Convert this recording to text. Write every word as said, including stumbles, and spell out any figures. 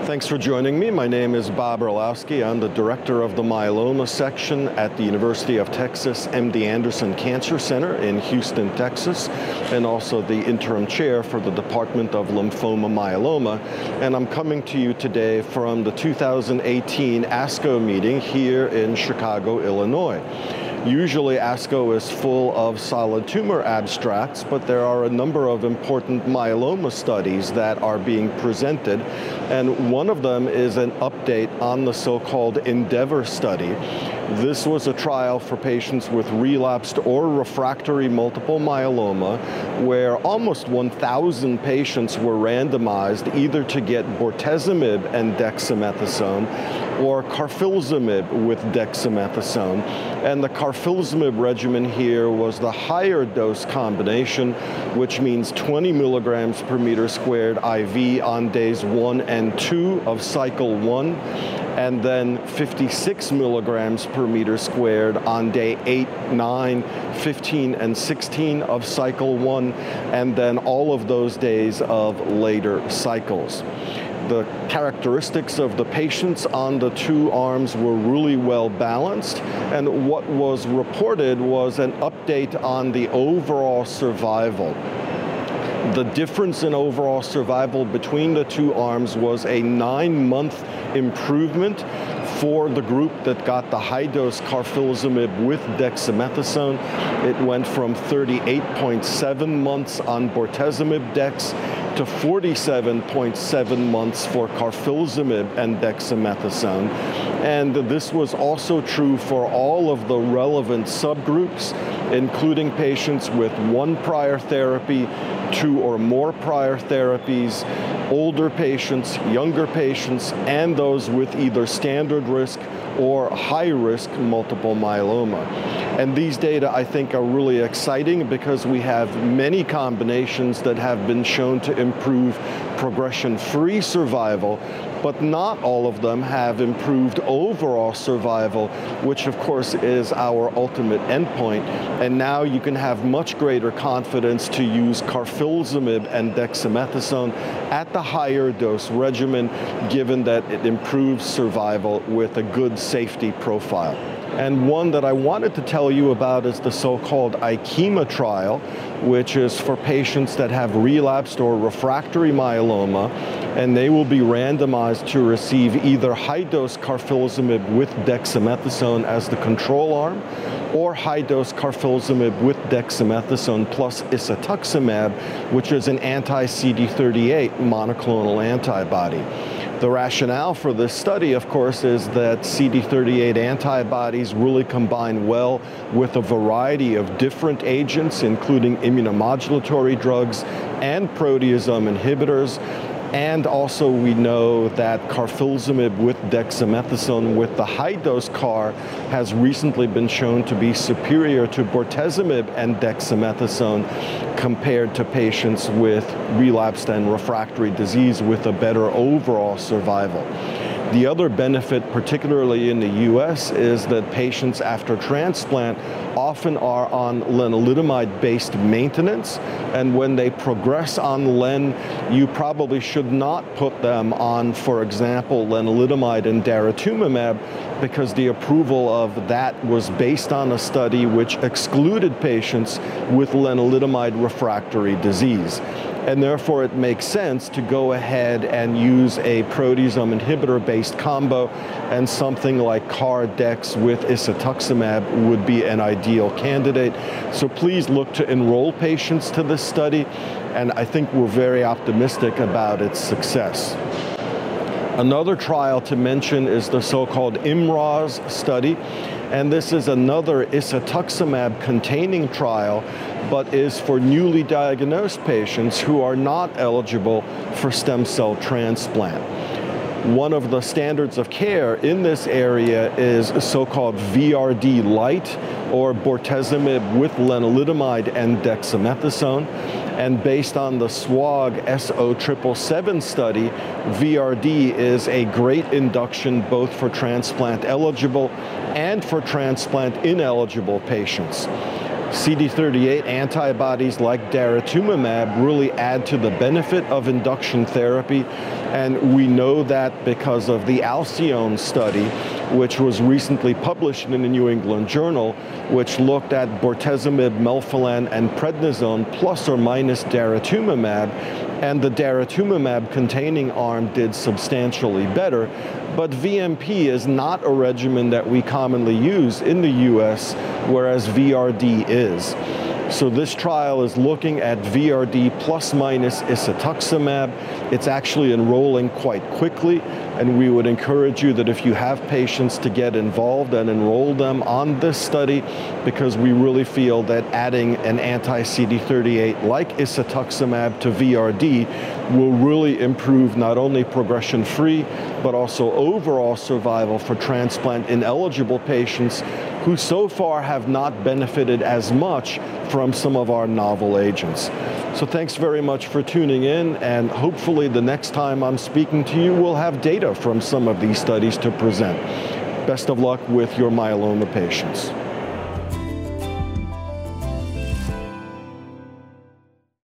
Thanks for joining me. My name is Bob Orlowski. I'm the director of the myeloma section at the University of Texas M D Anderson Cancer Center in Houston, Texas, and also the interim chair for the Department of Lymphoma Myeloma. And I'm coming to you today from the two thousand eighteen ASCO meeting here in Chicago, Illinois. Usually ASCO is full of solid tumor abstracts, but there are a number of important myeloma studies that are being presented, and one of them is an update on the so-called ENDEAVOR study. This was a trial for patients with relapsed or refractory multiple myeloma, where almost one thousand patients were randomized either to get bortezomib and dexamethasone or carfilzomib with dexamethasone. And the carfilzomib regimen here was the higher dose combination, which means twenty milligrams per meter squared I V on days one and two of cycle one, and then fifty-six milligrams per meter squared on day eight, nine, fifteen, and sixteen of cycle one, and then all of those days of later cycles. The characteristics of the patients on the two arms were really well balanced, and what was reported was an update on the overall survival. The difference in overall survival between the two arms was a nine-month improvement for the group that got the high-dose carfilzomib with dexamethasone. It went from thirty-eight point seven months on bortezomib dex to forty-seven point seven months for carfilzomib and dexamethasone. And this was also true for all of the relevant subgroups, including patients with one prior therapy, two or more prior therapies, older patients, younger patients, and those with either standard risk or high risk multiple myeloma. And these data, I think, are really exciting because we have many combinations that have been shown to improve progression-free survival, but not all of them have improved overall survival, which of course is our ultimate endpoint. And now you can have much greater confidence to use carfilzomib and dexamethasone at the higher dose regimen, given that it improves survival with a good safety profile. And one that I wanted to tell you about is the so-called IKEMA trial, which is for patients that have relapsed or refractory myeloma, and they will be randomized to receive either high-dose carfilzomib with dexamethasone as the control arm, or high-dose carfilzomib with dexamethasone plus isatuximab, which is an anti-C D thirty-eight monoclonal antibody. The rationale for this study, of course, is that C D thirty-eight antibodies really combine well with a variety of different agents, including immunomodulatory drugs and proteasome inhibitors. And also we know that carfilzomib with dexamethasone with the high-dose CAR has recently been shown to be superior to bortezomib and dexamethasone compared to patients with relapsed and refractory disease with a better overall survival. The other benefit, particularly in the U S, is that patients after transplant often are on lenalidomide-based maintenance, and when they progress on len, you probably should not put them on, for example, lenalidomide and daratumumab, because the approval of that was based on a study which excluded patients with lenalidomide refractory disease. And therefore it makes sense to go ahead and use a proteasome inhibitor-based combo, and something like CAR-Dex with isatuximab would be an ideal candidate. So please look to enroll patients to this study, and I think we're very optimistic about its success. Another trial to mention is the so-called IMROZ study, and this is another isatuximab containing trial, but is for newly diagnosed patients who are not eligible for stem cell transplant. One of the standards of care in this area is so-called V R D light, or bortezomib with lenalidomide and dexamethasone. And based on the S W O G S O seven seven seven study, V R D is a great induction both for transplant eligible and for transplant ineligible patients. C D thirty-eight antibodies like daratumumab really add to the benefit of induction therapy, and we know that because of the Alcyone study, which was recently published in the New England Journal, which looked at bortezomib, melphalan, and prednisone plus or minus daratumumab, and the daratumumab-containing arm did substantially better. But V M P is not a regimen that we commonly use in the U S, whereas V R D is. So this trial is looking at V R D plus minus isatuximab. It's actually enrolling quite quickly, and we would encourage you that if you have patients to get involved and enroll them on this study, because we really feel that adding an anti-C D thirty-eight like isatuximab to V R D will really improve not only progression-free, but also overall survival for transplant-ineligible patients who so far have not benefited as much from some of our novel agents. So thanks very much for tuning in, and hopefully the next time I'm speaking to you, we'll have data from some of these studies to present. Best of luck with your myeloma patients.